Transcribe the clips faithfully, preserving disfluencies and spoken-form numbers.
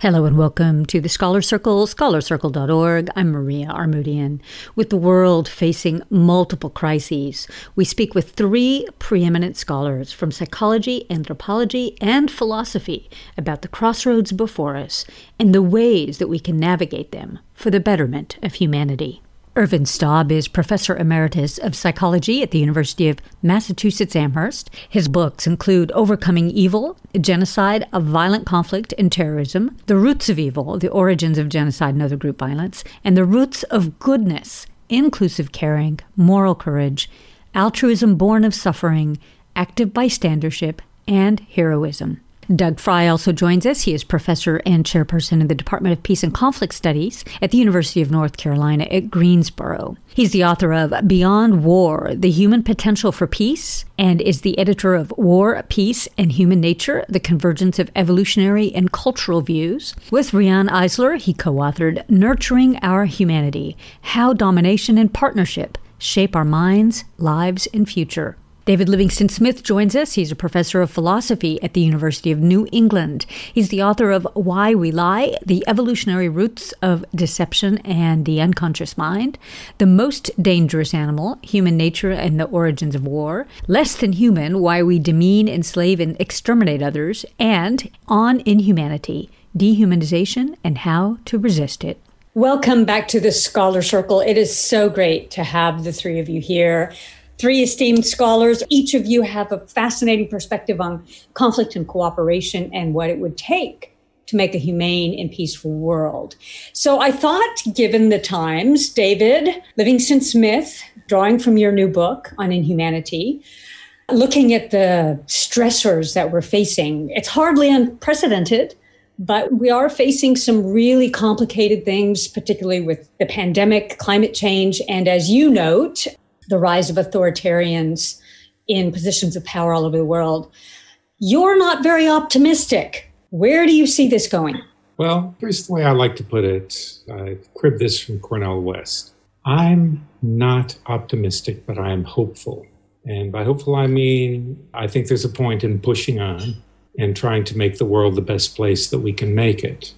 Hello and welcome to the Scholar Circle, scholar circle dot org. I'm Maria Armoudian. With the world facing multiple crises, we speak with three preeminent scholars from psychology, anthropology, and philosophy about the crossroads before us and the ways that we can navigate them for the betterment of humanity. Ervin Staub is Professor Emeritus of Psychology at the University of Massachusetts Amherst. His books include Overcoming Evil, Genocide, of Violent Conflict and Terrorism, The Roots of Evil, The Origins of Genocide and Other Group Violence, and The Roots of Goodness, Inclusive Caring, Moral Courage, Altruism Born of Suffering, Active Bystandership, and Heroism. Doug Frye also joins us. He is professor and chairperson of the Department of Peace and Conflict Studies at the University of North Carolina at Greensboro. He's the author of Beyond War, The Human Potential for Peace, and is the editor of War, Peace, and Human Nature, The Convergence of Evolutionary and Cultural Views. With Riane Eisler, he co-authored Nurturing Our Humanity, How Domination and Partnership Shape Our Minds, Lives, and Future. David Livingston Smith joins us. He's a professor of philosophy at the University of New England. He's the author of Why We Lie, The Evolutionary Roots of Deception and the Unconscious Mind, The Most Dangerous Animal, Human Nature and the Origins of War, Less Than Human, Why We Demean, Enslave, and Exterminate Others, and On Inhumanity, Dehumanization and How to Resist It. Welcome back to the Scholar Circle. It is so great to have the three of you here. Three esteemed scholars. Each of you have a fascinating perspective on conflict and cooperation and what it would take to make a humane and peaceful world. So I thought, given the times, David Livingston Smith, drawing from your new book on inhumanity, looking at the stressors that we're facing, it's hardly unprecedented, but we are facing some really complicated things, particularly with the pandemic, climate change, and as you note, the rise of authoritarians in positions of power all over the world. You're not very optimistic. Where do you see this going? Well, here's the way I like to put it. I cribbed this from Cornel West. I'm not optimistic, but I am hopeful. And by hopeful, I mean, I think there's a point in pushing on and trying to make the world the best place that we can make it.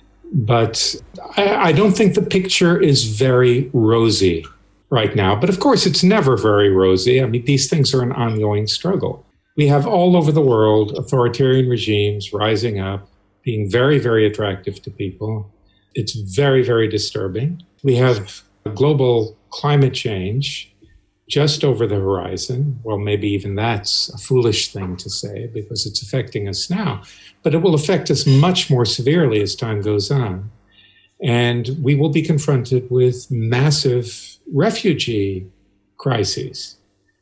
But I, I don't think the picture is very rosy right now. But of course, it's never very rosy. I mean, these things are an ongoing struggle. We have all over the world authoritarian regimes rising up, being very, very attractive to people. It's very, very disturbing. We have global climate change just over the horizon. Well, maybe even that's a foolish thing to say because it's affecting us now. But it will affect us much more severely as time goes on. And we will be confronted with massive refugee crises.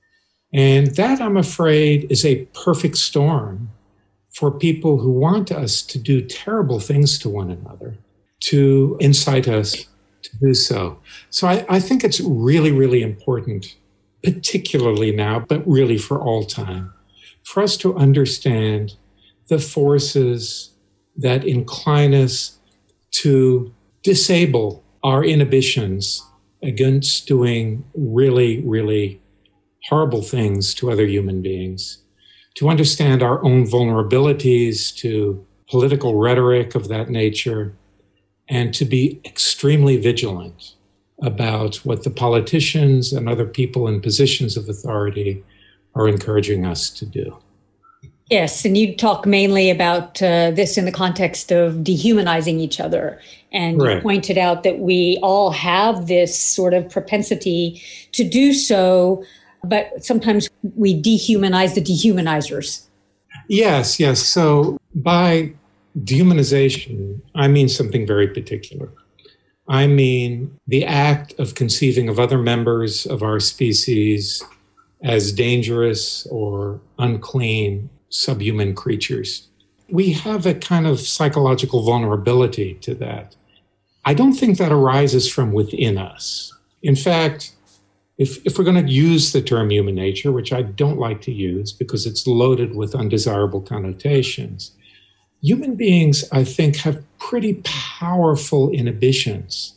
And that, I'm afraid, is a perfect storm for people who want us to do terrible things to one another, to incite us to do so. So I, I think it's really, really important, particularly now, but really for all time, for us to understand the forces that incline us to disable our inhibitions against doing really, really horrible things to other human beings, to understand our own vulnerabilities to political rhetoric of that nature, and to be extremely vigilant about what the politicians and other people in positions of authority are encouraging us to do. Yes, and you talk mainly about uh, this in the context of dehumanizing each other. And right. You pointed out that we all have this sort of propensity to do so, but sometimes we dehumanize the dehumanizers. Yes, yes. So by dehumanization, I mean something very particular. I mean the act of conceiving of other members of our species as dangerous or unclean subhuman creatures. We have a kind of psychological vulnerability to that. I don't think that arises from within us. In fact, if, if we're going to use the term human nature, which I don't like to use because it's loaded with undesirable connotations, human beings, I think, have pretty powerful inhibitions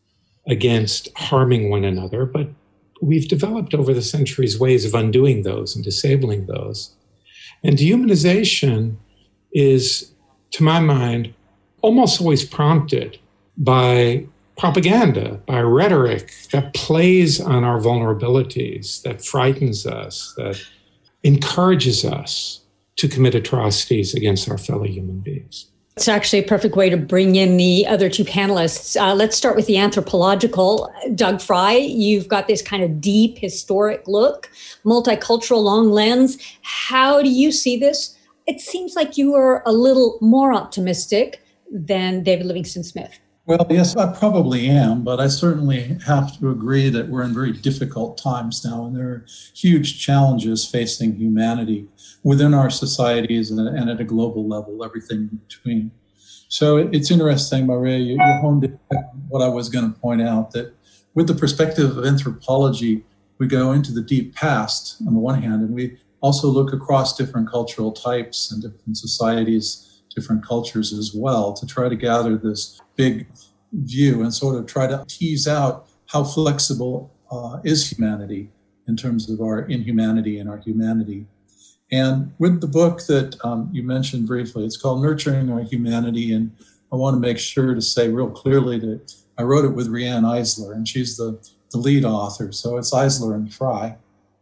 against harming one another, but we've developed over the centuries ways of undoing those and disabling those. And dehumanization is, to my mind, almost always prompted by propaganda, by rhetoric that plays on our vulnerabilities, that frightens us, that encourages us to commit atrocities against our fellow human beings. It's actually a perfect way to bring in the other two panelists. Uh, let's start with the anthropological. Doug Frye, you've got this kind of deep historic look, multicultural, long lens. How do you see this? It seems like you are a little more optimistic than David Livingstone Smith. Well, yes, I probably am, but I certainly have to agree that we're in very difficult times now, and there are huge challenges facing humanity within our societies and, and at a global level, everything in between. So it, it's interesting, Maria, you, you honed in what I was going to point out, that with the perspective of anthropology, we go into the deep past on the one hand, and we also look across different cultural types and different societies, different cultures as well, to try to gather this big view and sort of try to tease out how flexible uh, is humanity in terms of our inhumanity and our humanity. And with the book that um, you mentioned briefly, it's called Nurturing Our Humanity. And I want to make sure to say real clearly that I wrote it with Riane Eisler, and she's the, the lead author. So it's Eisler and Frye.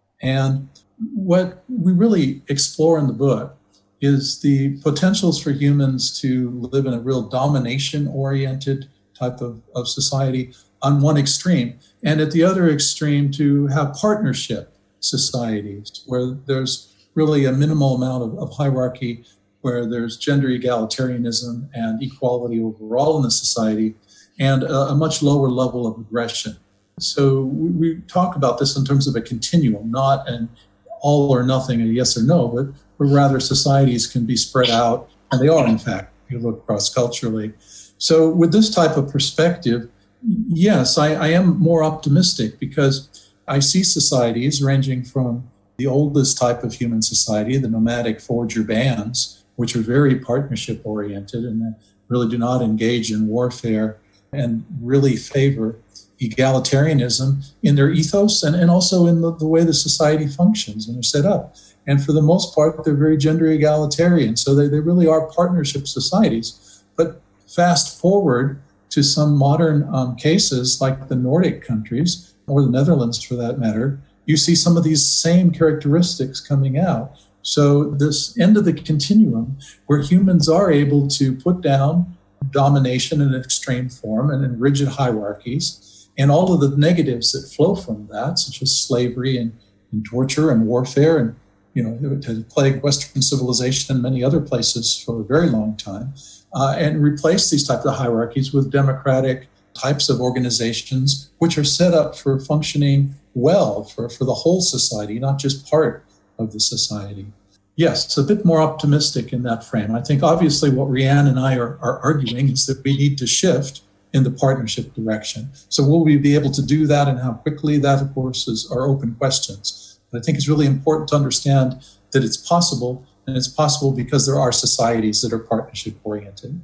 And what we really explore in the book is the potentials for humans to live in a real domination-oriented type of, of society on one extreme, and at the other extreme to have partnership societies where there's really a minimal amount of, of hierarchy, where there's gender egalitarianism and equality overall in the society, and a, a much lower level of aggression. So we, we talk about this in terms of a continuum, not an all or nothing, a yes or no, but, but rather societies can be spread out, and they are, in fact, if you look cross-culturally. So with this type of perspective, yes, I, I am more optimistic because I see societies ranging from the oldest type of human society, the nomadic forager bands, which are very partnership-oriented and really do not engage in warfare and really favor egalitarianism in their ethos and, and also in the, the way the society functions and are set up. And for the most part, they're very gender egalitarian. So they, they really are partnership societies. But fast forward to some modern um, cases like the Nordic countries, or the Netherlands for that matter, you see some of these same characteristics coming out. So this end of the continuum where humans are able to put down domination in an extreme form and in rigid hierarchies, and all of the negatives that flow from that, such as slavery and, and torture and warfare, and you know, it had plagued Western civilization and many other places for a very long time, uh, and replace these types of hierarchies with democratic types of organizations, which are set up for functioning well for, for the whole society, not just part of the society. Yes, it's a bit more optimistic in that frame. I think obviously what Riane and I are, are arguing is that we need to shift in the partnership direction. So will we be able to do that, and how quickly? That, of course, is are open questions. But I think it's really important to understand that it's possible, and it's possible because there are societies that are partnership oriented.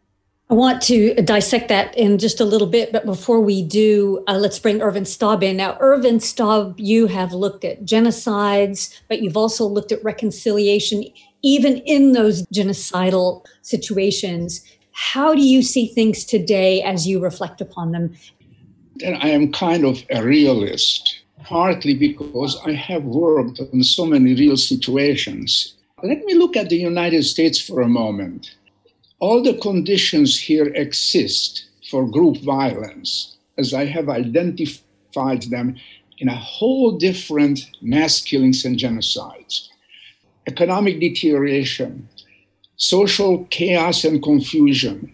I want to dissect that in just a little bit, but before we do, uh, let's bring Ervin Staub in. Now, Ervin Staub, you have looked at genocides, but you've also looked at reconciliation, even in those genocidal situations. How do you see things today as you reflect upon them? And I am kind of a realist, partly because I have worked on so many real situations. Let me look at the United States for a moment. All the conditions here exist for group violence, as I have identified them in a whole different mass killings and genocides. Economic deterioration, social chaos and confusion,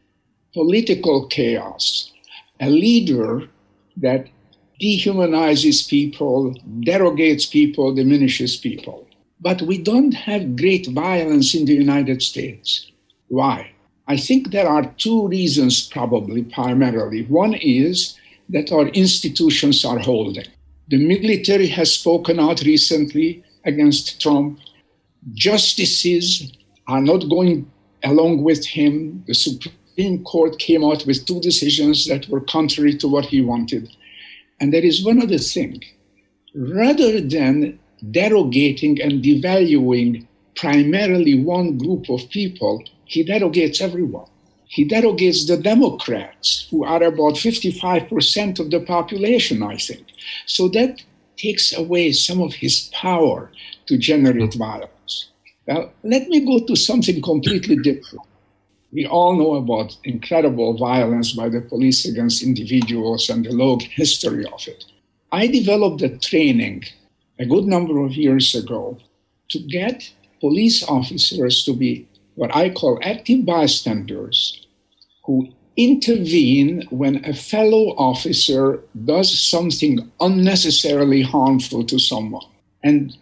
political chaos, a leader that dehumanizes people, derogates people, diminishes people. But we don't have great violence in the United States. Why? I think there are two reasons, probably, primarily. One is that our institutions are holding. The military has spoken out recently against Trump. Justices are not going along with him. The Supreme Court came out with two decisions that were contrary to what he wanted. And there is one other thing. Rather than derogating and devaluing primarily one group of people, he derogates everyone. He derogates the Democrats, who are about fifty-five percent of the population, I think. So that takes away some of his power to generate violence. Well, let me go to something completely different. We all know about incredible violence by the police against individuals and the long history of it. I developed a training a good number of years ago to get police officers to be what I call active bystanders, who intervene when a fellow officer does something unnecessarily harmful to someone. And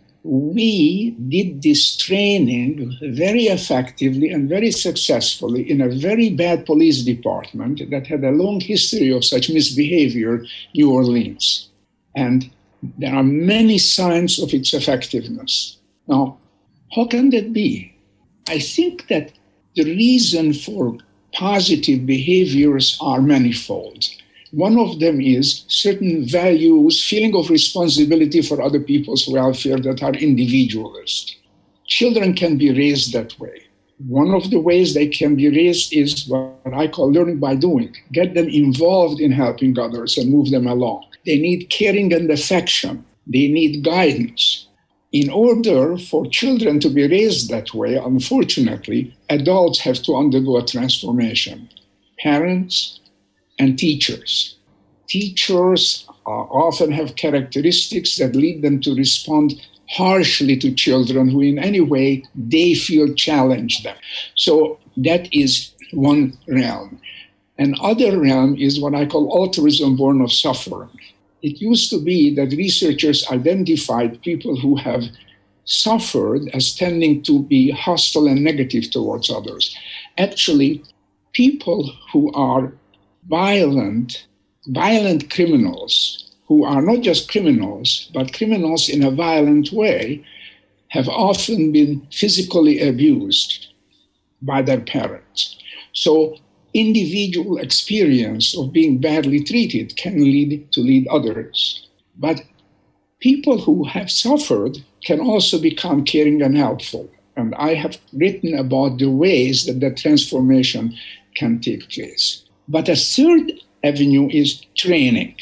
we did this training very effectively and very successfully in a very bad police department that had a long history of such misbehavior, New Orleans. And there are many signs of its effectiveness. Now, how can that be? I think that the reason for positive behaviors are manifold. One of them is certain values, feeling of responsibility for other people's welfare that are individualist. Children can be raised that way. One of the ways they can be raised is what I call learning by doing. Get them involved in helping others and move them along. They need caring and affection. They need guidance. In order for children to be raised that way, unfortunately, adults have to undergo a transformation. Parents and teachers. Teachers uh, often have characteristics that lead them to respond harshly to children who in any way they feel challenge them. So that is one realm. Another realm is what I call altruism born of suffering. It used to be that researchers identified people who have suffered as tending to be hostile and negative towards others. Actually, people who are violent, violent criminals, who are not just criminals, but criminals in a violent way, have often been physically abused by their parents. So individual experience of being badly treated can lead to lead others. But people who have suffered can also become caring and helpful. And I have written about the ways that that transformation can take place. But a third avenue is training.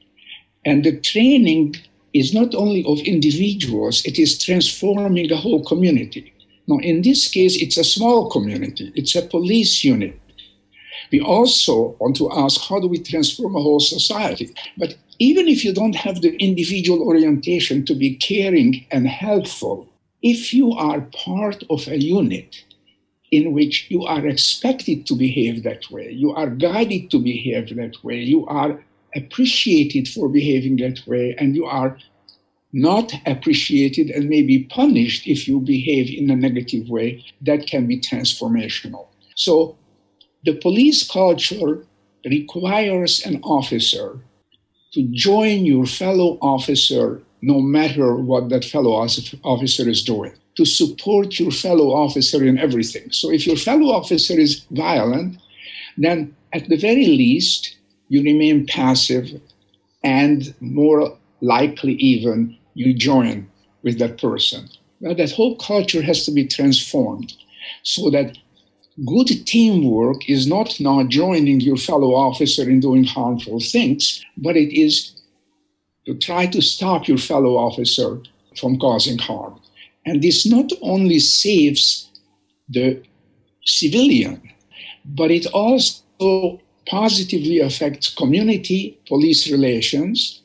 And the training is not only of individuals, it is transforming a whole community. Now, in this case, it's a small community. It's a police unit. We also want to ask, how do we transform a whole society? But even if you don't have the individual orientation to be caring and helpful, if you are part of a unit in which you are expected to behave that way, you are guided to behave that way, you are appreciated for behaving that way, and you are not appreciated and maybe punished if you behave in a negative way, that can be transformational. So the police culture requires an officer to join your fellow officer no matter what that fellow officer is doing, to support your fellow officer in everything. So if your fellow officer is violent, then at the very least, you remain passive and more likely even you join with that person. Now, that whole culture has to be transformed so that good teamwork is not now joining your fellow officer in doing harmful things, but it is to try to stop your fellow officer from causing harm. And this not only saves the civilian, but it also positively affects community police relations.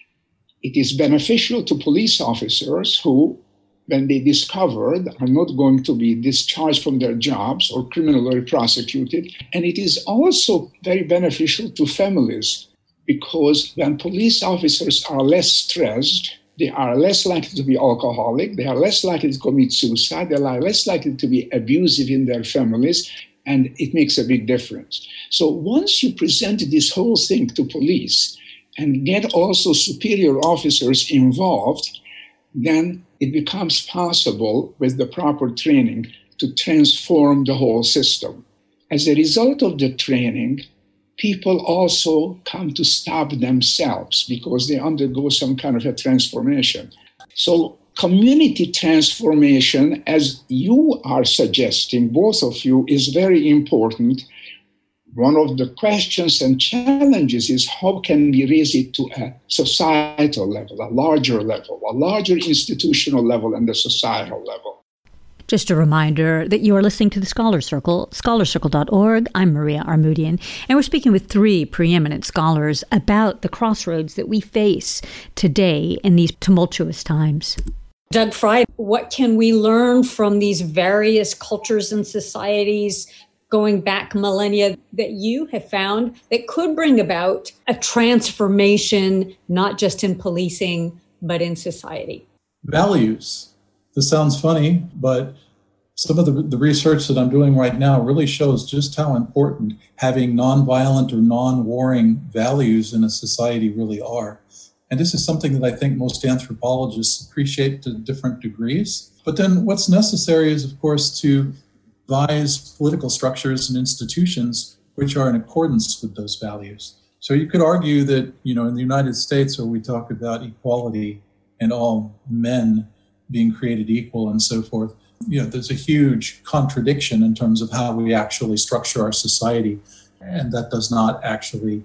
It is beneficial to police officers who, when they discovered, are not going to be discharged from their jobs or criminally prosecuted. And it is also very beneficial to families, because when police officers are less stressed, they are less likely to be alcoholic, they are less likely to commit suicide, they are less likely to be abusive in their families, and it makes a big difference. So once you present this whole thing to police and get also superior officers involved, then it becomes possible with the proper training to transform the whole system. As a result of the training, people also come to stop themselves because they undergo some kind of a transformation. So community transformation, as you are suggesting, both of you, is very important. One of the questions and challenges is how can we raise it to a societal level, a larger level, a larger institutional level and the societal level. Just a reminder that you are listening to the Scholar Circle, scholar circle dot org. I'm Maria Armoudian, and we're speaking with three preeminent scholars about the crossroads that we face today in these tumultuous times. Doug Frey, what can we learn from these various cultures and societies going back millennia that you have found that could bring about a transformation, not just in policing, but in society? Values. This sounds funny, but some of the, the research that I'm doing right now really shows just how important having nonviolent or non-warring values in a society really are. And this is something that I think most anthropologists appreciate to different degrees. But then what's necessary is, of course, to devise political structures and institutions which are in accordance with those values. So you could argue that, you know, in the United States, where we talk about equality and all men being created equal and so forth, you know, there's a huge contradiction in terms of how we actually structure our society. And that does not actually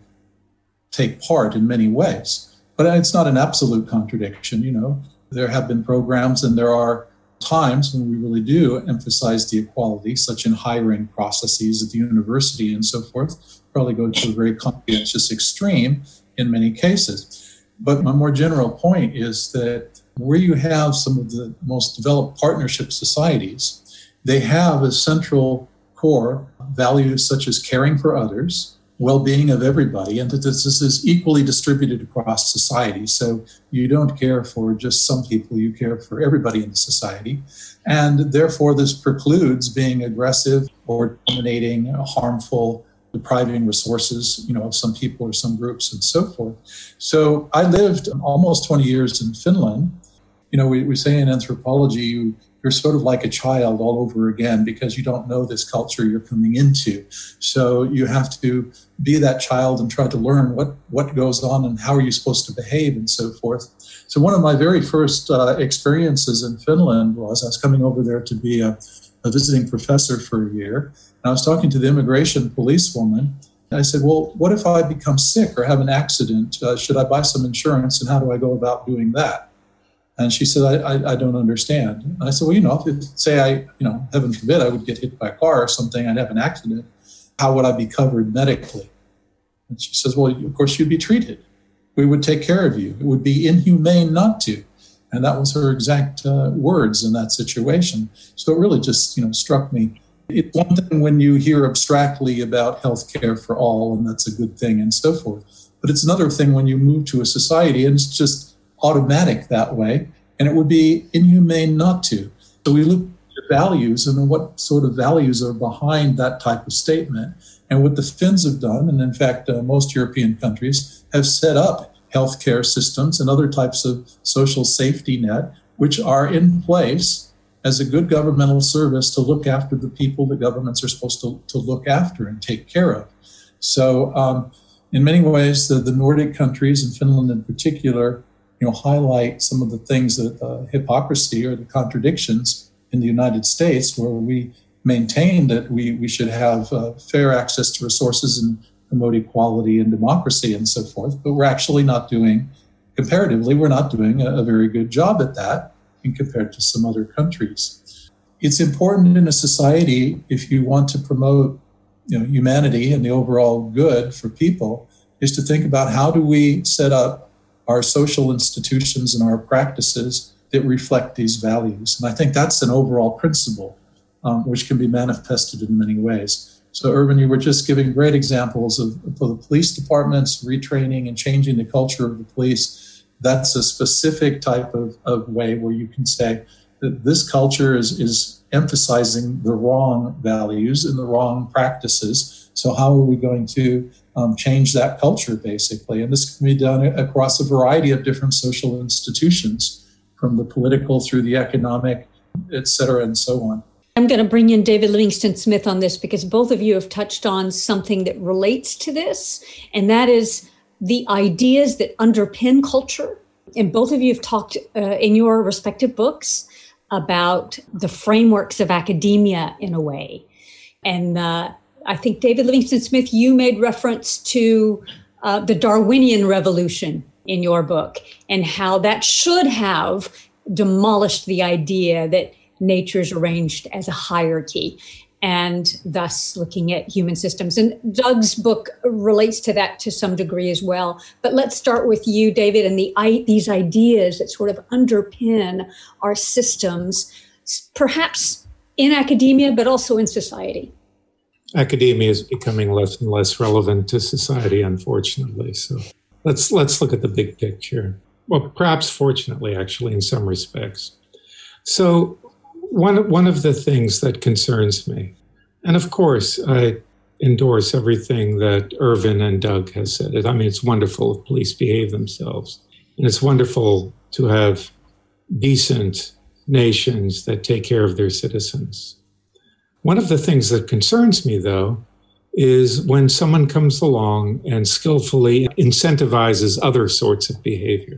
take part in many ways. But it's not an absolute contradiction, you know. There have been programs and there are times when we really do emphasize the equality, such in hiring processes at the university and so forth, probably go to a very conscientious extreme in many cases. But my more general point is that where you have some of the most developed partnership societies, they have as central core values such as caring for others, well-being of everybody, and that this is equally distributed across society. So you don't care for just some people, you care for everybody in the society. And therefore, this precludes being aggressive or dominating, harmful, depriving resources, you know, of some people or some groups and so forth. So I lived almost twenty years in Finland. You know, we, we say in anthropology, you, you're sort of like a child all over again because you don't know this culture you're coming into. So you have to be that child and try to learn what, what goes on and how are you supposed to behave and so forth. So one of my very first uh, experiences in Finland was I was coming over there to be a, a visiting professor for a year. And I was talking to the immigration policewoman. And I said, well, what if I become sick or have an accident? Uh, should I buy some insurance and how do I go about doing that? And she said, I, I, I don't understand. And I said, well, you know, if say I, you know, heaven forbid, I would get hit by a car or something, I'd have an accident, how would I be covered medically? And she says, well, of course you'd be treated. We would take care of you. It would be inhumane not to. And that was her exact uh, words in that situation. So it really just, you know, struck me. It's one thing when you hear abstractly about healthcare for all, and that's a good thing and so forth. But it's another thing when you move to a society and it's just automatic that way, and it would be inhumane not to. So we look at values and what sort of values are behind that type of statement. And what the Finns have done, and in fact, uh, most European countries have set up healthcare systems and other types of social safety net, which are in place as a good governmental service to look after the people that governments are supposed to, to look after and take care of. So um, in many ways, the, the Nordic countries, and Finland in particular, you know, highlight some of the things that uh, hypocrisy or the contradictions in the United States, where we maintain that we, we should have uh, fair access to resources and promote equality and democracy and so forth. But we're actually not doing, comparatively, we're not doing a, a very good job at that in compared to some other countries. It's important in a society, if you want to promote, you know, humanity and the overall good for people, is to think about how do we set up our social institutions and our practices that reflect these values. And I think that's an overall principle um, which can be manifested in many ways. So, Ervin, you were just giving great examples of, of the police departments, retraining and changing the culture of the police. That's a specific type of, of way where you can say that this culture is, is emphasizing the wrong values and the wrong practices. So how are we going to um, change that culture, basically? And this can be done across a variety of different social institutions, from the political through the economic, et cetera, and so on. I'm going to bring in David Livingston Smith on this because both of you have touched on something that relates to this, and that is the ideas that underpin culture. And both of you have talked uh, in your respective books about the frameworks of academia in a way. And uh, I think, David Livingstone Smith, you made reference to uh, the Darwinian revolution in your book and how that should have demolished the idea that nature is arranged as a hierarchy, and thus looking at human systems. And Doug's book relates to that to some degree as well. But let's start with you, David, and the these ideas that sort of underpin our systems, perhaps in academia, but also in society. Academia is becoming less and less relevant to society, unfortunately. So let's let's look at the big picture. Well, perhaps fortunately, actually, in some respects. So One, one of the things that concerns me, and of course, I endorse everything that Irvin and Doug has said. I mean, it's wonderful if police behave themselves. And it's wonderful to have decent nations that take care of their citizens. One of the things that concerns me, though, is when someone comes along and skillfully incentivizes other sorts of behavior.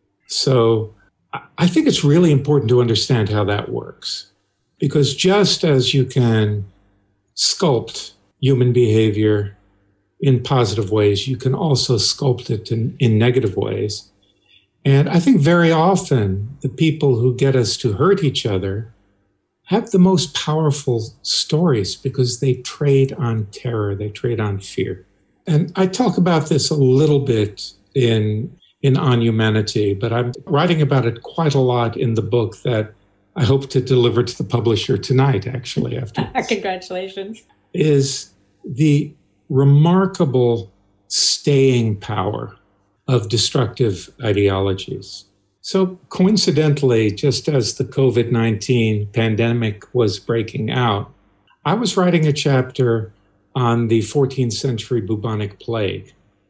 So I think it's really important to understand how that works, because just as you can sculpt human behavior in positive ways, you can also sculpt it in, in negative ways. And I think very often the people who get us to hurt each other have the most powerful stories because they trade on terror, they trade on fear. And I talk about this a little bit in in On Humanity, but I'm writing about it quite a lot in the book that I hope to deliver to the publisher tonight, actually, after Congratulations. Is the remarkable staying power of destructive ideologies. So coincidentally, just as the covid nineteen pandemic was breaking out, I was writing a chapter on the fourteenth century bubonic plague.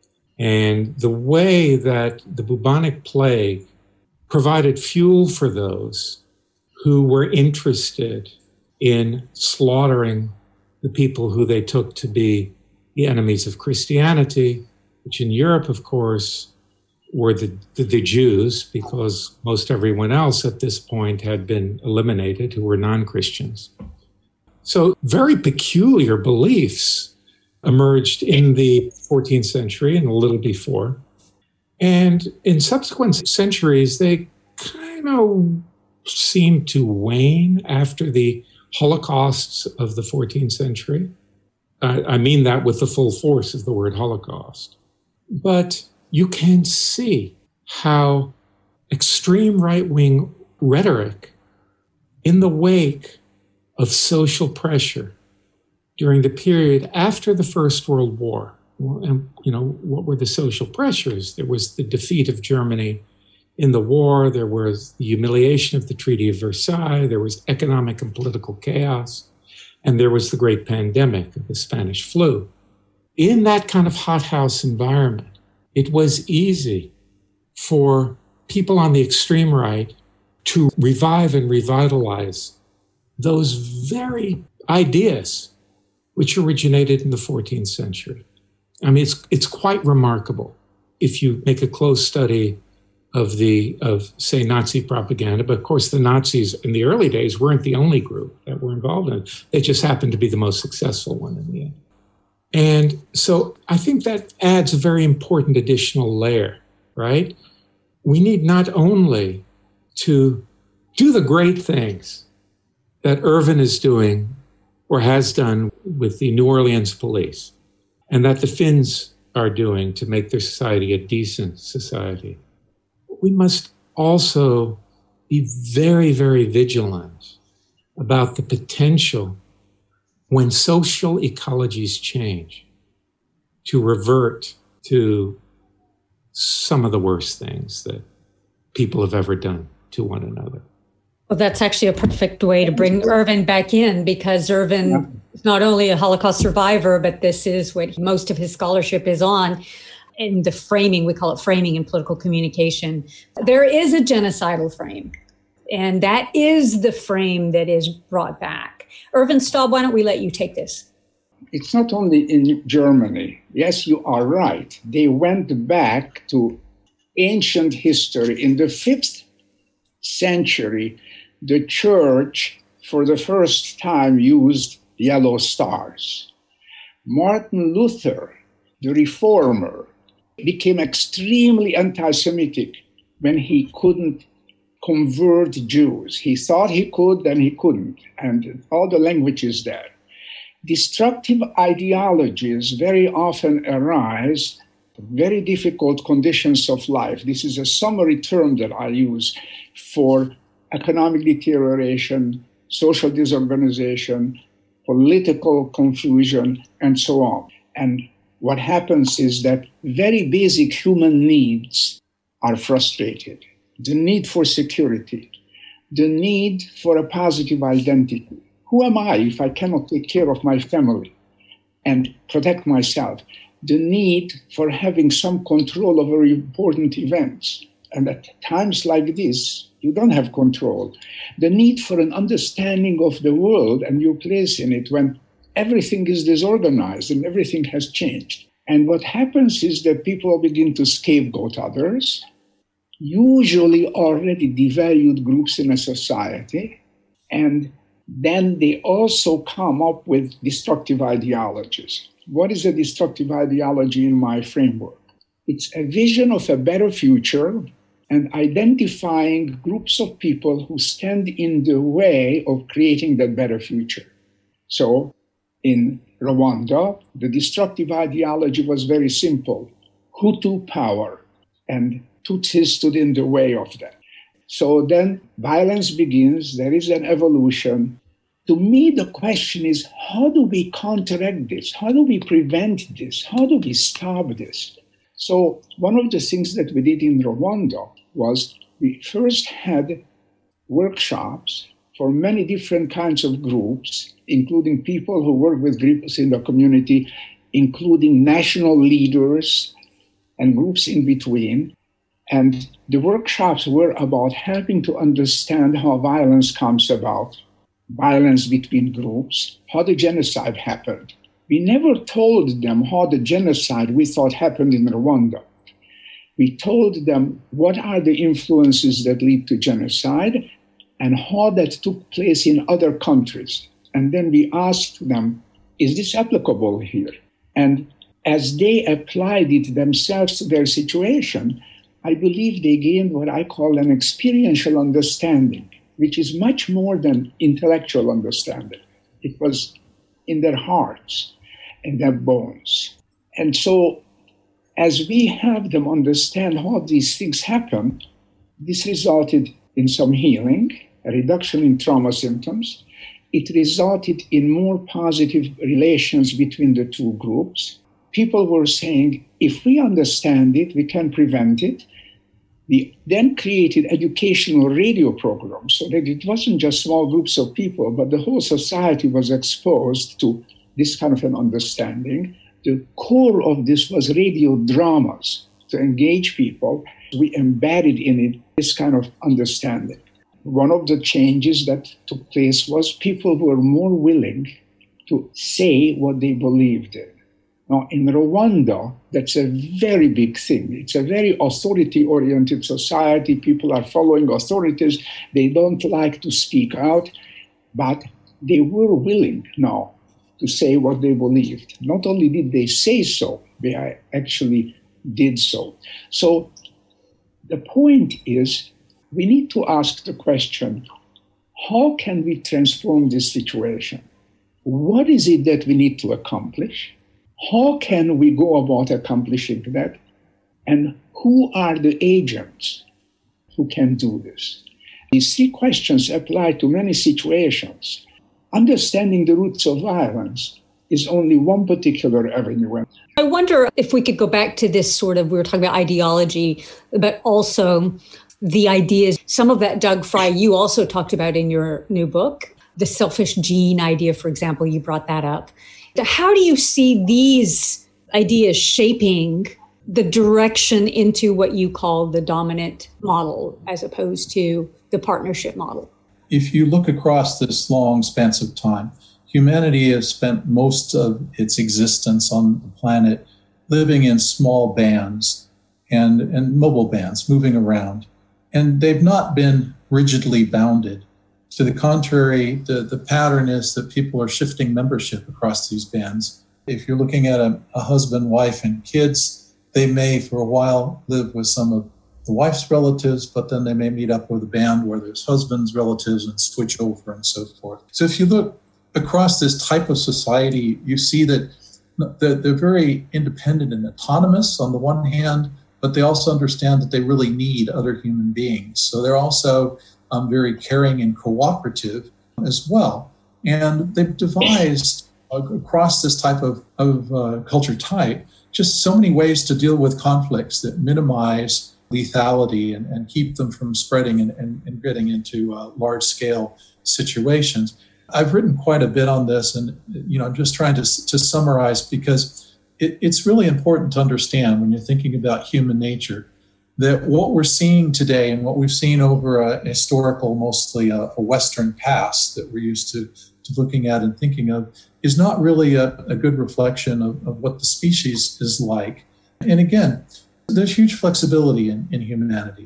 And the way that the bubonic plague provided fuel for those who were interested in slaughtering the people who they took to be the enemies of Christianity, which in Europe, of course, were the, the, the Jews, because most everyone else at this point had been eliminated who were non-Christians. So very peculiar beliefs emerged in the fourteenth century and a little before. And in subsequent centuries, they kind of seemed to wane after the Holocausts of the fourteenth century. I, I mean that with the full force of the word Holocaust. But you can see how extreme right-wing rhetoric in the wake of social pressure during the period after the First World War. And, you know, what were the social pressures? There was the defeat of Germany in the war. There was the humiliation of the Treaty of Versailles. There was economic and political chaos. And there was the great pandemic of the Spanish flu. In that kind of hothouse environment, it was easy for people on the extreme right to revive and revitalize those very ideas which originated in the fourteenth century. I mean, it's it's quite remarkable if you make a close study of the, of say, Nazi propaganda. But of course, the Nazis in the early days weren't the only group that were involved in it. They just happened to be the most successful one in the end. And so I think that adds a very important additional layer, right? We need not only to do the great things that Irvin is doing or has done with the New Orleans police, and that the Finns are doing to make their society a decent society. We must also be very, very vigilant about the potential when social ecologies change to revert to some of the worst things that people have ever done to one another. Well, that's actually a perfect way to bring Irvin back in, because Irvin yeah. is not only a Holocaust survivor, but this is what most of his scholarship is on. In the framing, we call it framing in political communication. There is a genocidal frame, and that is the frame that is brought back. Irvin Staub, why don't we let you take this? It's not only in Germany. Yes, you are right. They went back to ancient history. In the fifth century, the church, for the first time, used yellow stars. Martin Luther, the reformer, became extremely anti-Semitic when he couldn't convert Jews. He thought he could, then he couldn't, and all the language is there. Destructive ideologies very often arise from very difficult conditions of life. This is a summary term that I use for economic deterioration, social disorganization, political confusion, and so on. And what happens is that very basic human needs are frustrated. The need for security, the need for a positive identity. Who am I if I cannot take care of my family and protect myself? The need for having some control over important events. And at times like this, you don't have control. The need for an understanding of the world and your place in it when everything is disorganized and everything has changed. And what happens is that people begin to scapegoat others, usually already devalued groups in a society, and then they also come up with destructive ideologies. What is a destructive ideology in my framework? It's a vision of a better future and identifying groups of people who stand in the way of creating that better future. So in Rwanda, the destructive ideology was very simple: Hutu power, and Tutsis stood in the way of that. So then violence begins, there is an evolution. To me, the question is, how do we counteract this? How do we prevent this? How do we stop this? So one of the things that we did in Rwanda was we first had workshops for many different kinds of groups, including people who work with groups in the community, including national leaders and groups in between. And the workshops were about helping to understand how violence comes about, violence between groups, how the genocide happened. We never told them how the genocide we thought happened in Rwanda. We told them what are the influences that lead to genocide and how that took place in other countries. And then we asked them, is this applicable here? And as they applied it themselves to their situation, I believe they gained what I call an experiential understanding, which is much more than intellectual understanding. It was in their hearts and their bones. And so as we help them understand how these things happen, this resulted in some healing, a reduction in trauma symptoms. It resulted in more positive relations between the two groups. People were saying, if we understand it, we can prevent it. We then created educational radio programs so that it wasn't just small groups of people, but the whole society was exposed to this kind of an understanding. The core of this was radio dramas to engage people. We embedded in it this kind of understanding. One of the changes that took place was people were more willing to say what they believed in. Now, in Rwanda, that's a very big thing. It's a very authority-oriented society. People are following authorities. They don't like to speak out, but they were willing now to say what they believed. Not only did they say so, they actually did so. So the point is, we need to ask the question, how can we transform this situation? What is it that we need to accomplish? How can we go about accomplishing that? And who are the agents who can do this? These three questions apply to many situations. Understanding the roots of violence is only one particular avenue. I wonder if we could go back to this sort of, we were talking about ideology, but also the ideas. Some of that, Doug Frye, you also talked about in your new book, the selfish gene idea, for example, you brought that up. How do you see these ideas shaping the direction into what you call the dominant model as opposed to the partnership model? If you look across this long span of time, humanity has spent most of its existence on the planet living in small bands and, and mobile bands, moving around. And they've not been rigidly bounded. To the contrary, the, the pattern is that people are shifting membership across these bands If you're looking at a, a husband, wife, and kids, they may for a while live with some of the wife's relatives, but then they may meet up with a band where there's husband's relatives and switch over and so forth. So if you look across this type of society, you see that they're, they're very independent and autonomous on the one hand, but they also understand that they really need other human beings. So they're also um, very caring and cooperative as well. And they've devised uh, across this type of, of uh, culture type just so many ways to deal with conflicts that minimize lethality and, and keep them from spreading and, and, and getting into uh, large-scale situations. I've written quite a bit on this, and you know, I'm just trying to, to summarize because it, it's really important to understand when you're thinking about human nature that what we're seeing today and what we've seen over a historical, mostly a, a Western past that we're used to, to looking at and thinking of is not really a, a good reflection of, of what the species is like. And again, there's huge flexibility in, in humanity.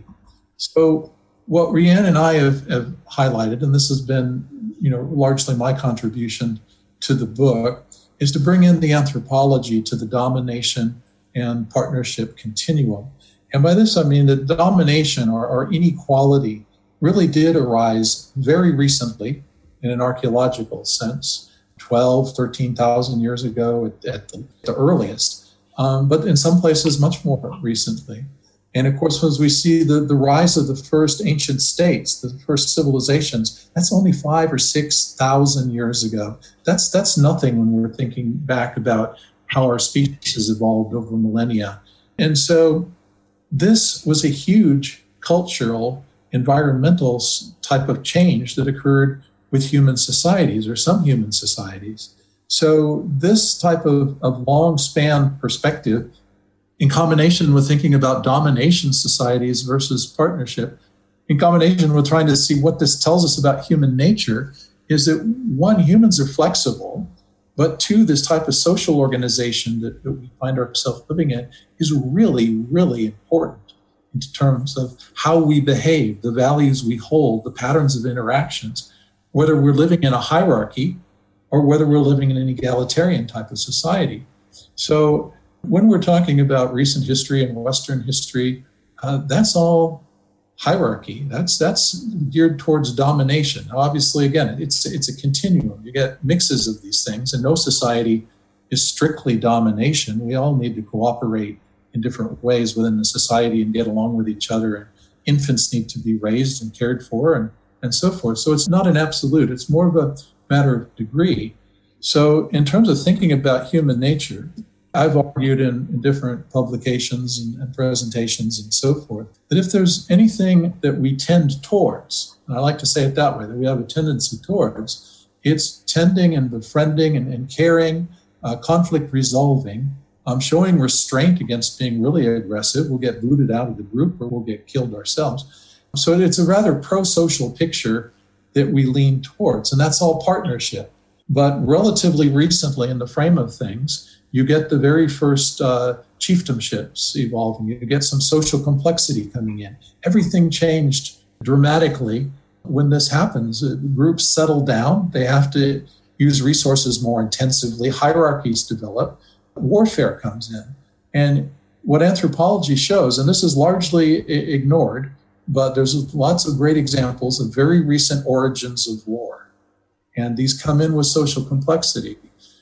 So what Rhiannon and I have, have highlighted, and this has been, you know, largely my contribution to the book, is to bring in the anthropology to the domination and partnership continuum. And by this, I mean that domination or, or inequality really did arise very recently in an archaeological sense, twelve, thirteen thousand years ago at, at the, the earliest. Um, but in some places much more recently. And of course, as we see the, the rise of the first ancient states, the first civilizations, that's only five or six thousand years ago. That's that's nothing when we're thinking back about how our species has evolved over millennia. And so this was a huge cultural, environmental type of change that occurred with human societies or some human societies. So this type of, of long span perspective, in combination with thinking about domination societies versus partnership, in combination with trying to see what this tells us about human nature, is that one, humans are flexible, but two, this type of social organization that, that we find ourselves living in is really, really important in terms of how we behave, the values we hold, the patterns of interactions, whether we're living in a hierarchy or whether we're living in an egalitarian type of society. So when we're talking about recent history and Western history, uh, that's all hierarchy. That's that's geared towards domination. Now, obviously, again, it's it's a continuum. You get mixes of these things, and no society is strictly domination. We all need to cooperate in different ways within the society and get along with each other. And infants need to be raised and cared for, and, and so forth. So it's not an absolute. It's more of a matter of degree. So in terms of thinking about human nature, I've argued in, in different publications and, and presentations and so forth, that if there's anything that we tend towards, and I like to say it that way, that we have a tendency towards, it's tending and befriending and, and caring, uh, conflict resolving, um, showing restraint against being really aggressive. We'll get booted out of the group or we'll get killed ourselves. So it's a rather pro-social picture that we lean towards, and that's all partnership. But relatively recently in the frame of things, you get the very first uh, chieftainships evolving. You get some social complexity coming in. Everything changed dramatically when this happens. Uh, groups settle down. They have to use resources more intensively. Hierarchies develop. Warfare comes in. And what anthropology shows, and this is largely I- ignored, but there's lots of great examples of very recent origins of war. And these come in with social complexity.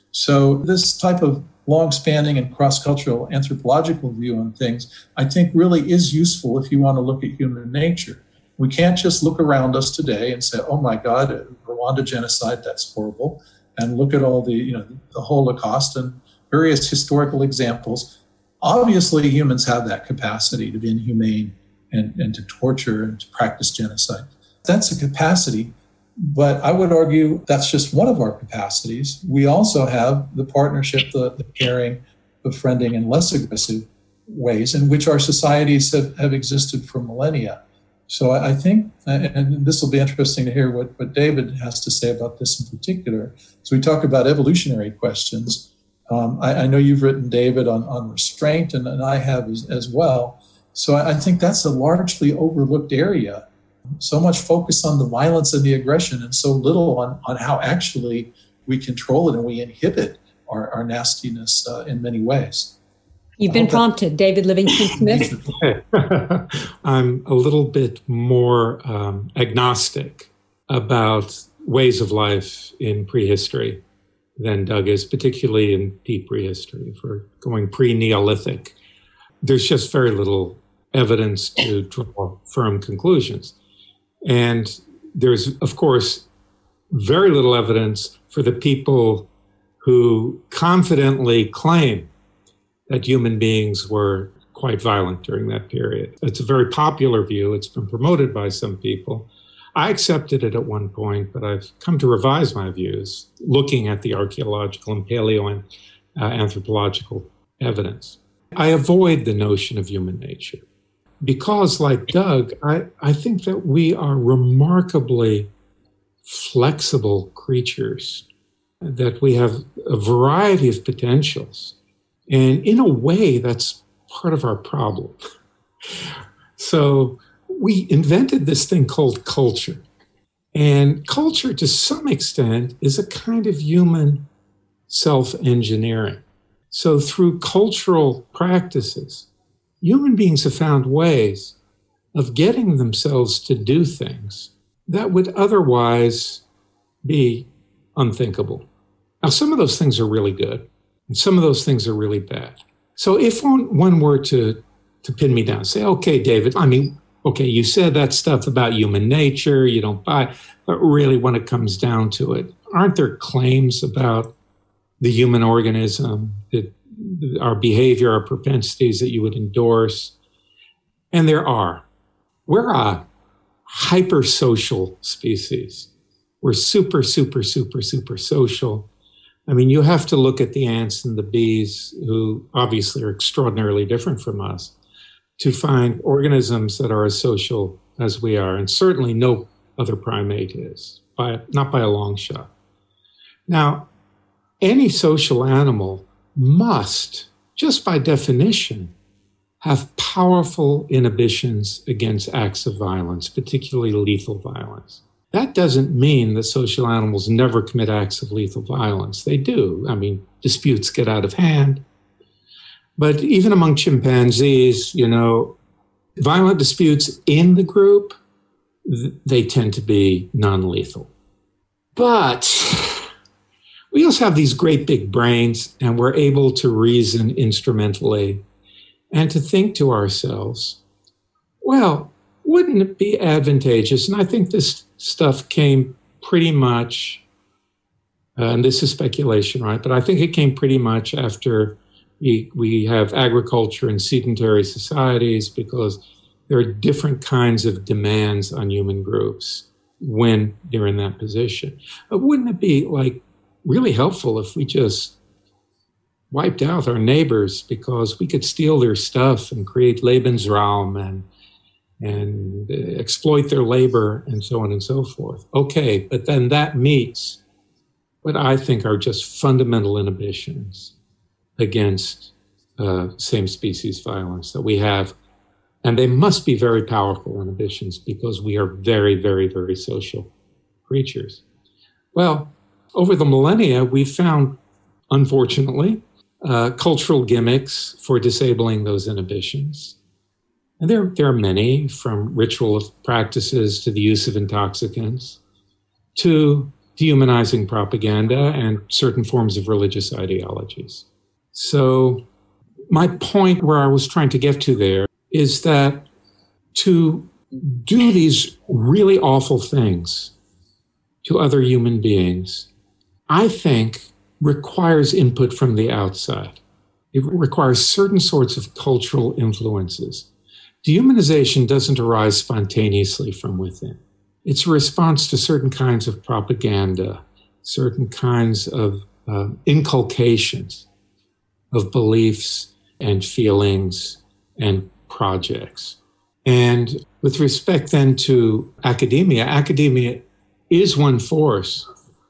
So this type of long-spanning and cross-cultural anthropological view on things, I think really is useful if you want to look at human nature. We can't just look around us today and say, oh my God, Rwanda genocide, that's horrible. And look at all the, you know, the Holocaust and various historical examples. Obviously, humans have that capacity to be inhumane and, and to torture and to practice genocide. That's a capacity. But I would argue that's just one of our capacities. We also have the partnership, the, the caring, befriending, and less aggressive ways in which our societies have, have existed for millennia. So I, I think, and this will be interesting to hear what, what David has to say about this in particular. So we talk about evolutionary questions. Um, I, I know you've written, David, on, on restraint, and, and I have as, as well. So I, I think that's a largely overlooked area. So much focus on the violence and the aggression and so little on, on how actually we control it and we inhibit our, our nastiness uh, in many ways. You've been prompted, David Livingston Smith. I'm a little bit more um, agnostic about ways of life in prehistory than Doug is, particularly in deep prehistory. If we're going pre-Neolithic, there's just very little evidence to draw firm conclusions. And there's, of course, very little evidence for the people who confidently claim that human beings were quite violent during that period. It's a very popular view. It's been promoted by some people. I accepted it at one point, but I've come to revise my views, looking at the archaeological and paleo and uh, anthropological evidence. I avoid the notion of human nature because, like Doug, I, I think that we are remarkably flexible creatures, that we have a variety of potentials. And in a way, that's part of our problem. So we invented this thing called culture. And culture, to some extent, is a kind of human self-engineering. So through cultural practices, human beings have found ways of getting themselves to do things that would otherwise be unthinkable. Now, some of those things are really good, and some of those things are really bad. So if one, one were to, to pin me down, say, okay, David, I mean, okay, you said that stuff about human nature, you don't buy, but really when it comes down to it, aren't there claims about the human organism, that our behavior, our propensities that you would endorse? And there are. We're a hyper-social species. We're super, super, super, super social. I mean, you have to look at the ants and the bees, who obviously are extraordinarily different from us, to find organisms that are as social as we are, and certainly no other primate is, by, not by a long shot. Now, any social animal must, just by definition, have powerful inhibitions against acts of violence, particularly lethal violence. That doesn't mean that social animals never commit acts of lethal violence. They do. I mean, disputes get out of hand. But even among chimpanzees, you know, violent disputes in the group, th- they tend to be non-lethal. But we also have these great big brains, and we're able to reason instrumentally and to think to ourselves, well, wouldn't it be advantageous? And I think this stuff came pretty much, uh, and this is speculation, right? But I think it came pretty much after we, we have agriculture and sedentary societies, because there are different kinds of demands on human groups when they're in that position. But wouldn't it be like really helpful if we just wiped out our neighbors because we could steal their stuff and create Lebensraum and and exploit their labor and so on and so forth? Okay, but then that meets what I think are just fundamental inhibitions against uh, same-species violence that we have. And they must be very powerful inhibitions because we are very, very, very social creatures. Well, over the millennia, we've found, unfortunately, uh, cultural gimmicks for disabling those inhibitions. And there, there are many, from ritual practices to the use of intoxicants to dehumanizing propaganda and certain forms of religious ideologies. So my point where I was trying to get to there is that to do these really awful things to other human beings, I think requires input from the outside. It requires certain sorts of cultural influences. Dehumanization doesn't arise spontaneously from within. It's a response to certain kinds of propaganda, certain kinds of uh, inculcations of beliefs and feelings and projects. And with respect then to academia, academia is one force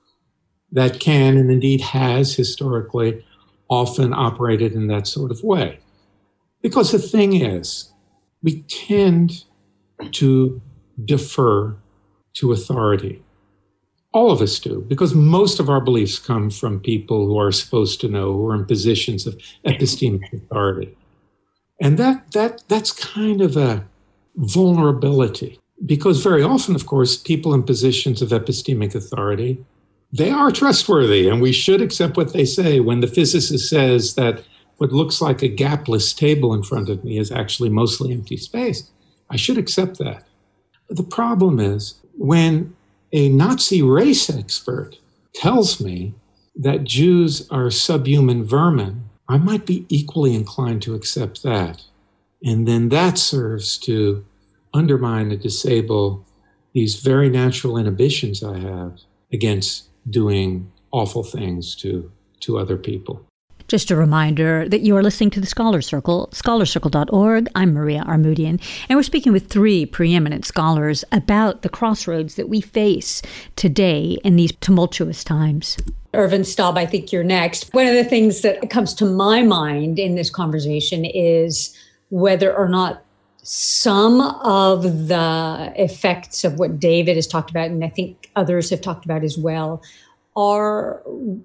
that can and indeed has historically often operated in that sort of way. Because the thing is, we tend to defer to authority. All of us do, because most of our beliefs come from people who are supposed to know, who are in positions of epistemic authority. And that that that's kind of a vulnerability, because very often, of course, people in positions of epistemic authority, they are trustworthy, and we should accept what they say. When the physicist says that what looks like a gapless table in front of me is actually mostly empty space, I should accept that. But the problem is when a Nazi race expert tells me that Jews are subhuman vermin, I might be equally inclined to accept that. And then that serves to undermine and disable these very natural inhibitions I have against doing awful things to, to other people. Just a reminder that you are listening to the Scholar Circle, scholar circle dot org. I'm Maria Armoudian, and we're speaking with three preeminent scholars about the crossroads that we face today in these tumultuous times. Ervin Staub, I think you're next. One of the things that comes to my mind in this conversation is whether or not some of the effects of what David has talked about, and I think others have talked about as well, are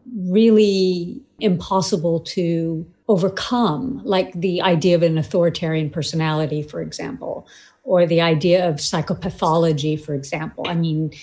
really impossible to overcome, like the idea of an authoritarian personality, for example, or the idea of psychopathology, for example. I mean,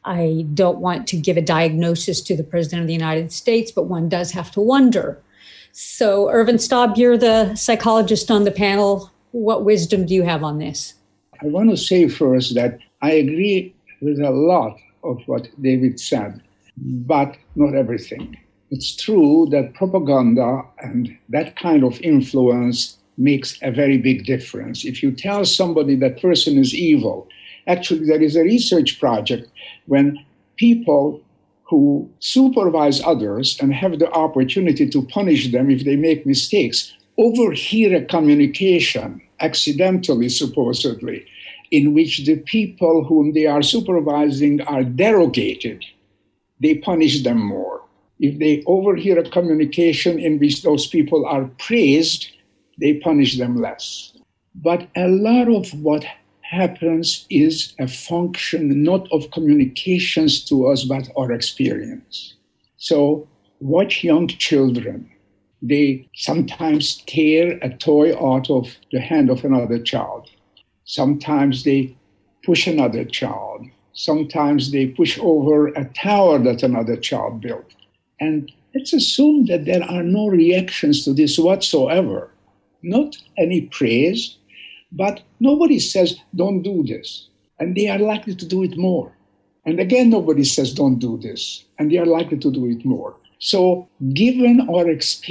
I don't want to give a diagnosis to the President of the United States, but one does have to wonder. So, Ervin Staub, you're the psychologist on the panel. What wisdom do you have on this? I want to say first that I agree with a lot of what David said, but not everything. It's true that propaganda and that kind of influence makes a very big difference. If you tell somebody that person is evil, actually there is a research project when people who supervise others and have the opportunity to punish them if they make mistakes overhear a communication, accidentally supposedly, in which the people whom they are supervising are derogated. They punish them more. If they overhear a communication in which those people are praised, they punish them less. But a lot of what happens is a function not of communications to us, but our experience. So watch young children. They sometimes tear a toy out of the hand of another child. Sometimes they push another child. Sometimes they push over a tower that another child built. And let's assume that there are no reactions to this whatsoever. Not any praise, but nobody says, don't do this. And they are likely to do it more. And again, nobody says, don't do this. And they are likely to do it more. So given our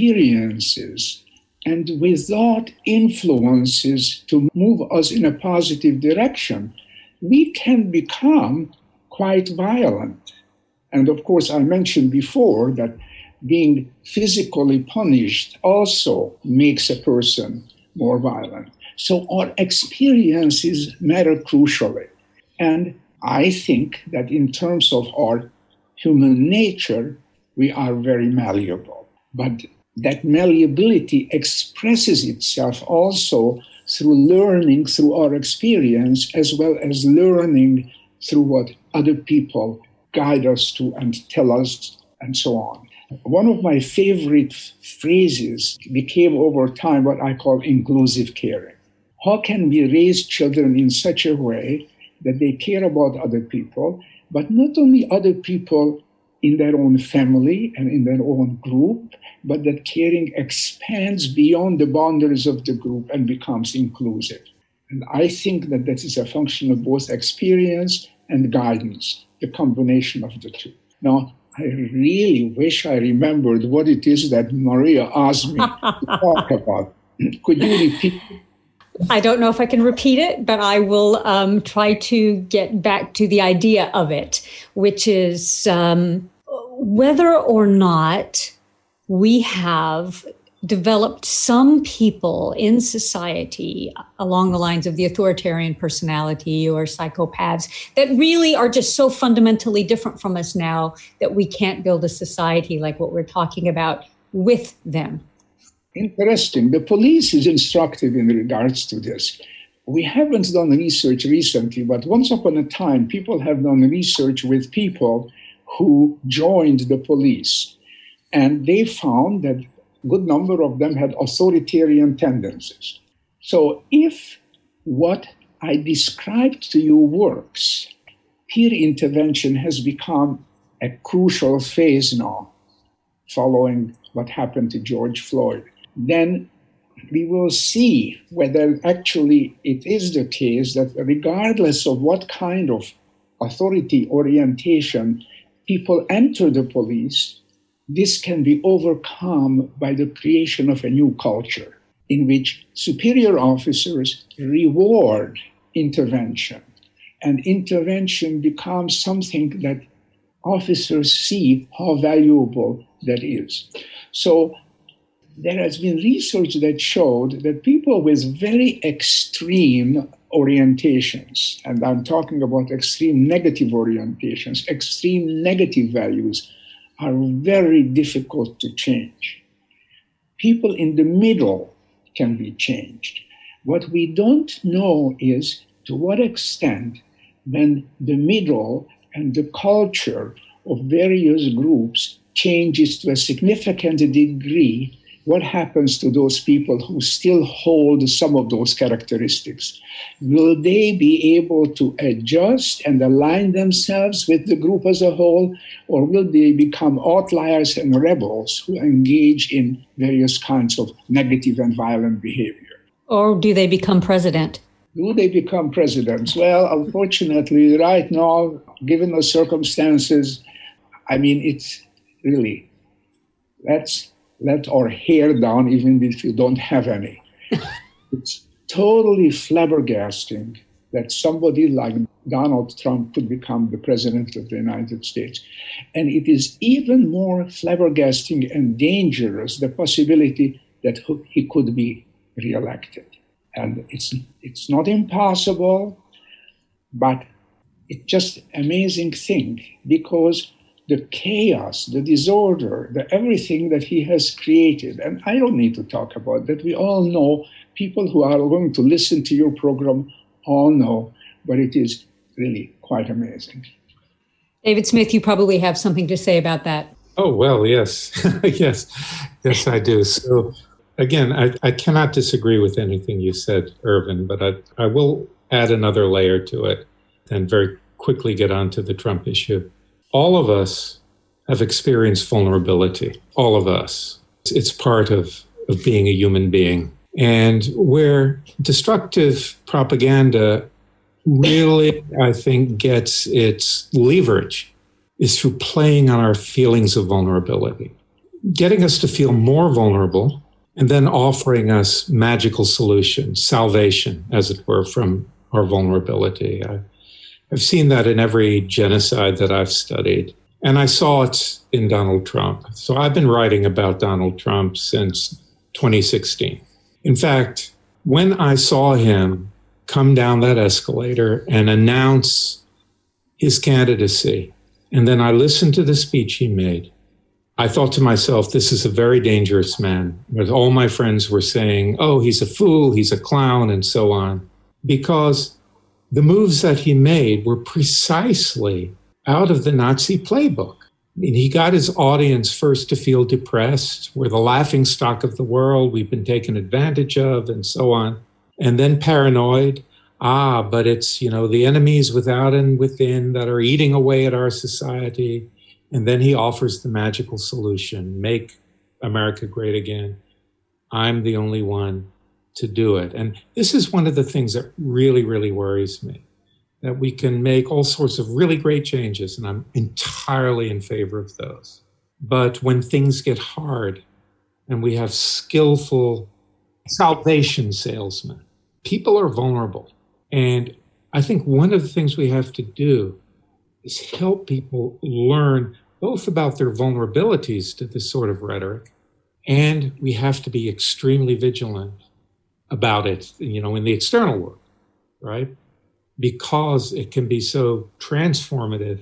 experiences and without influences to move us in a positive direction, we can become quite violent. And of course, I mentioned before that being physically punished also makes a person more violent. So our experiences matter crucially. And I think that in terms of our human nature, we are very malleable. But that malleability expresses itself also through learning through our experience, as well as learning through what other people guide us to and tell us, and so on. One of my favorite phrases became over time what I call inclusive caring. How can we raise children in such a way that they care about other people, but not only other people in their own family and in their own group, but that caring expands beyond the boundaries of the group and becomes inclusive. And I think that that is a function of both experience and guidance, the combination of the two. Now, I really wish I remembered what it is that Maria asked me to talk about. Could you repeat? I don't know if I can repeat it, but I will um, try to get back to the idea of it, which is um, whether or not we have developed some people in society along the lines of the authoritarian personality or psychopaths that really are just so fundamentally different from us now that we can't build a society like what we're talking about with them. Interesting. The police is instructive in regards to this. We haven't done research recently, but once upon a time, people have done research with people who joined the police. And they found that a good number of them had authoritarian tendencies. So if what I described to you works, peer intervention has become a crucial phase now, following what happened to George Floyd. Then we will see whether actually it is the case that regardless of what kind of authority orientation people enter the police, this can be overcome by the creation of a new culture in which superior officers reward intervention, and intervention becomes something that officers see how valuable that is. So there has been research that showed that people with very extreme orientations, and I'm talking about extreme negative orientations, extreme negative values, are very difficult to change. People in the middle can be changed. What we don't know is to what extent when the middle and the culture of various groups changes to a significant degree, what happens to those people who still hold some of those characteristics? Will they be able to adjust and align themselves with the group as a whole, or will they become outliers and rebels who engage in various kinds of negative and violent behavior? Or do they become president? Do they become presidents? Well, unfortunately, right now, given the circumstances, I mean, it's really, let's let our hair down even if you don't have any. It's totally flabbergasting that somebody like Donald Trump could become the president of the United States. And it is even more flabbergasting and dangerous, the possibility that he could be reelected. And it's it's not impossible, but it's just an amazing thing, because the chaos, the disorder, the everything that he has created, and I don't need to talk about that. We all know, people who are going to listen to your program all know, but it is really quite amazing. David Smith, you probably have something to say about that. Oh, well, yes. yes. Yes, I do. So again, I, I cannot disagree with anything you said, Irvin, but I, I will add another layer to it and very quickly get onto the Trump issue. All of us have experienced vulnerability, all of us. It's part of, of being a human being. And where destructive propaganda really, I think, gets its leverage is through playing on our feelings of vulnerability, getting us to feel more vulnerable, and then offering us magical solutions, salvation, as it were, from our vulnerability. I, I've seen that in every genocide that I've studied, and I saw it in Donald Trump. So I've been writing about Donald Trump since twenty sixteen. In fact, when I saw him come down that escalator and announce his candidacy, and then I listened to the speech he made, I thought to myself, this is a very dangerous man. But all my friends were saying, oh, he's a fool, he's a clown, and so on, because the moves that he made were precisely out of the Nazi playbook. I mean, he got his audience first to feel depressed. We're the laughing stock of the world. We've been taken advantage of, and so on. And then paranoid. Ah, but it's, you know, the enemies without and within that are eating away at our society. And then he offers the magical solution, make America great again. I'm the only one to do it. And this is one of the things that really, really worries me, that we can make all sorts of really great changes, and I'm entirely in favor of those. But when things get hard and we have skillful salvation salesmen, people are vulnerable. And I think one of the things we have to do is help people learn both about their vulnerabilities to this sort of rhetoric, and we have to be extremely vigilant about it, you know, in the external world, right? Because it can be so transformative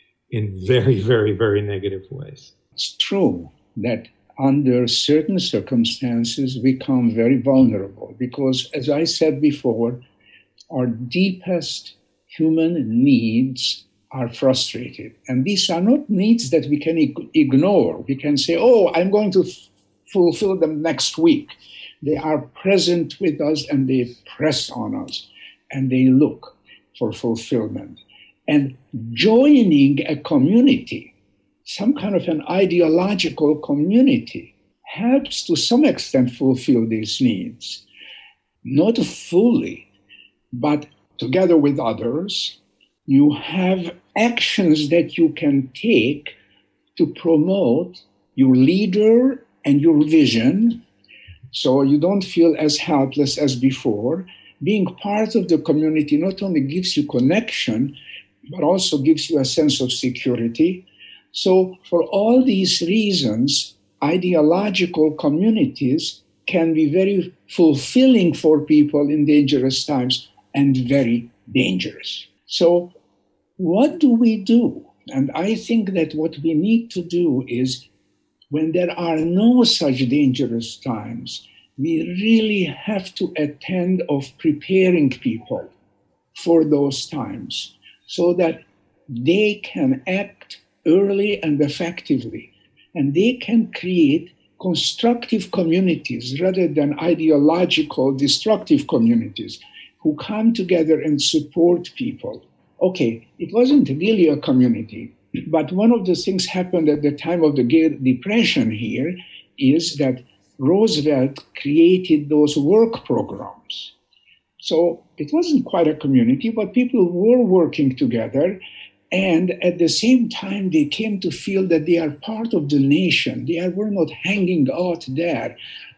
in very, very, very negative ways. It's true that under certain circumstances, we become very vulnerable because, as I said before, our deepest human needs are frustrated. And these are not needs that we can ignore. We can say, oh, I'm going to f- fulfill them next week. They are present with us and they press on us and they look for fulfillment. And joining a community, some kind of an ideological community, helps to some extent fulfill these needs. Not fully, but together with others, you have actions that you can take to promote your leader and your vision, so you don't feel as helpless as before. Being part of the community not only gives you connection, but also gives you a sense of security. So for all these reasons, ideological communities can be very fulfilling for people in dangerous times and very dangerous. So what do we do? And I think that what we need to do is, when there are no such dangerous times, we really have to attend of preparing people for those times so that they can act early and effectively, and they can create constructive communities rather than ideological, destructive communities who come together and support people. Okay, it wasn't really a community, but one of the things happened at the time of the Great Depression here is that Roosevelt created those work programs. So it wasn't quite a community, but people were working together. And at the same time, they came to feel that they are part of the nation. They were not hanging out there,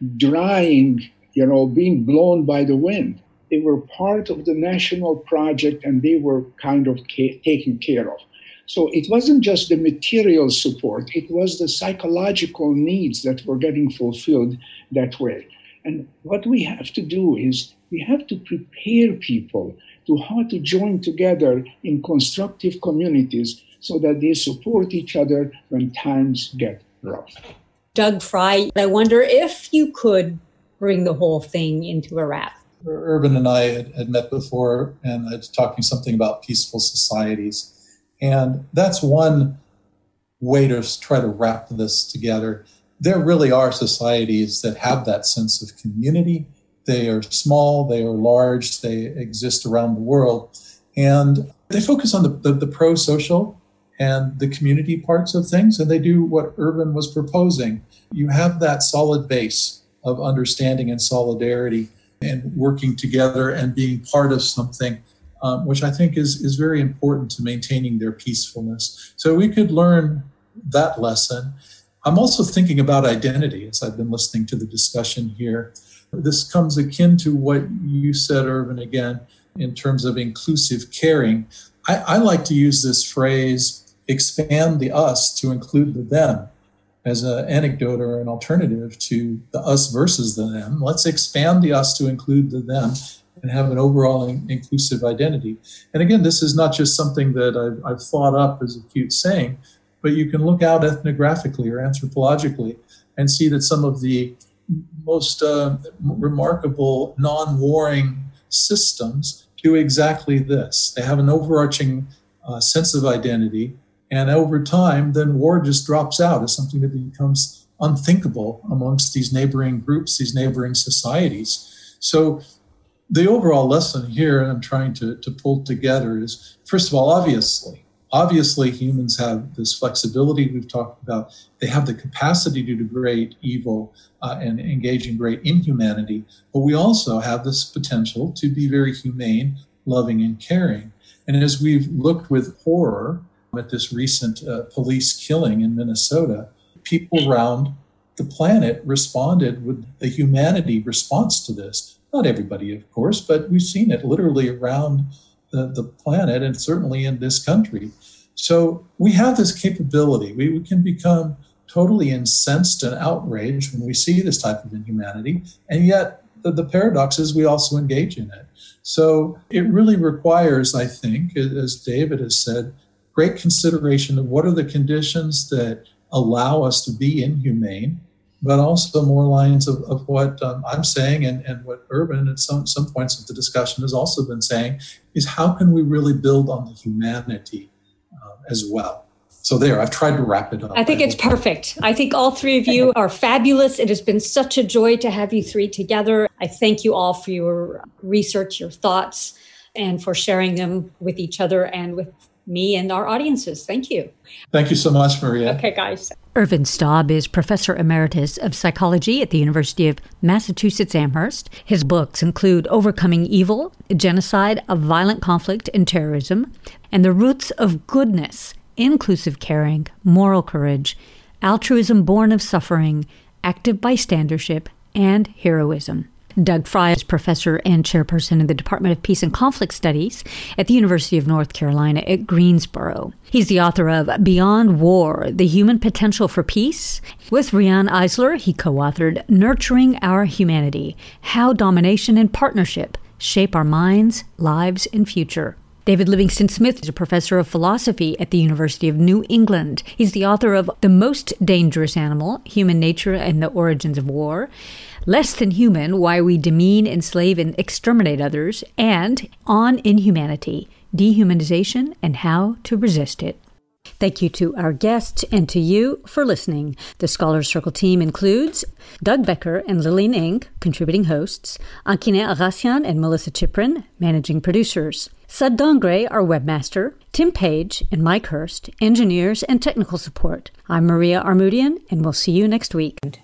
drying, you know, being blown by the wind. They were part of the national project and they were kind of ca- taken care of. So it wasn't just the material support, it was the psychological needs that were getting fulfilled that way. And what we have to do is we have to prepare people to how to join together in constructive communities so that they support each other when times get rough. Doug Frey, I wonder if you could bring the whole thing into a wrap. Urban and I had, had met before, and I was talking something about peaceful societies. And that's one way to try to wrap this together. There really are societies that have that sense of community. They are small, they are large, they exist around the world. And they focus on the, the, the pro-social and the community parts of things, and they do what Urban was proposing. You have that solid base of understanding and solidarity and working together and being part of something, um, which I think is, is very important to maintaining their peacefulness. So we could learn that lesson. I'm also thinking about identity as I've been listening to the discussion here. This comes akin to what you said, Urban, again, in terms of inclusive caring. I, I like to use this phrase, expand the us to include the them, as an anecdote or an alternative to the us versus the them. Let's expand the us to include the them and have an overall in, inclusive identity. And again, this is not just something that I've, I've thought up as a cute saying, but you can look out ethnographically or anthropologically and see that some of the most uh, remarkable non-warring systems do exactly this. They have an overarching uh, sense of identity, and over time, then war just drops out as something that becomes unthinkable amongst these neighboring groups, these neighboring societies. So the overall lesson here, and I'm trying to, to pull together, is, first of all, obviously, obviously humans have this flexibility we've talked about. They have the capacity to do great evil uh, and engage in great inhumanity, but we also have this potential to be very humane, loving, and caring. And as we've looked with horror at this recent uh, police killing in Minnesota, people around the planet responded with the humanity response to this. Not everybody, of course, but we've seen it literally around the, the planet and certainly in this country. So we have this capability. We, we can become totally incensed and outraged when we see this type of inhumanity, and yet the, the paradox is we also engage in it. So it really requires, I think, as David has said, great consideration of what are the conditions that allow us to be inhumane, but also more lines of, of what um, I'm saying and, and what Urban at some, some points of the discussion has also been saying is how can we really build on the humanity uh, as well. So there, I've tried to wrap it up. I think it's perfect. I think all three of you are fabulous. It has been such a joy to have you three together. I thank you all for your research, your thoughts, and for sharing them with each other and with me and our audiences. Thank you. Thank you so much, Maria. Okay, guys. Ervin Staub is Professor Emeritus of Psychology at the University of Massachusetts Amherst. His books include Overcoming Evil, Genocide, of Violent Conflict and Terrorism, and The Roots of Goodness, Inclusive Caring, Moral Courage, Altruism Born of Suffering, Active Bystandership, and Heroism. Doug Frye is professor and chairperson in the Department of Peace and Conflict Studies at the University of North Carolina at Greensboro. He's the author of Beyond War, The Human Potential for Peace. With Riane Eisler, he co-authored Nurturing Our Humanity, How Domination and Partnership Shape Our Minds, Lives, and Future. David Livingston Smith is a professor of philosophy at the University of New England. He's the author of The Most Dangerous Animal, Human Nature and the Origins of War, Less Than Human, Why We Demean, Enslave, and Exterminate Others, and On Inhumanity, Dehumanization and How to Resist It. Thank you to our guests and to you for listening. The Scholars Circle team includes Doug Becker and Lillian Ng, contributing hosts, Ankine Agassian and Melissa Chiprin, managing producers, Sud Dongre, our webmaster, Tim Page and Mike Hurst, engineers and technical support. I'm Maria Armoudian, and we'll see you next week.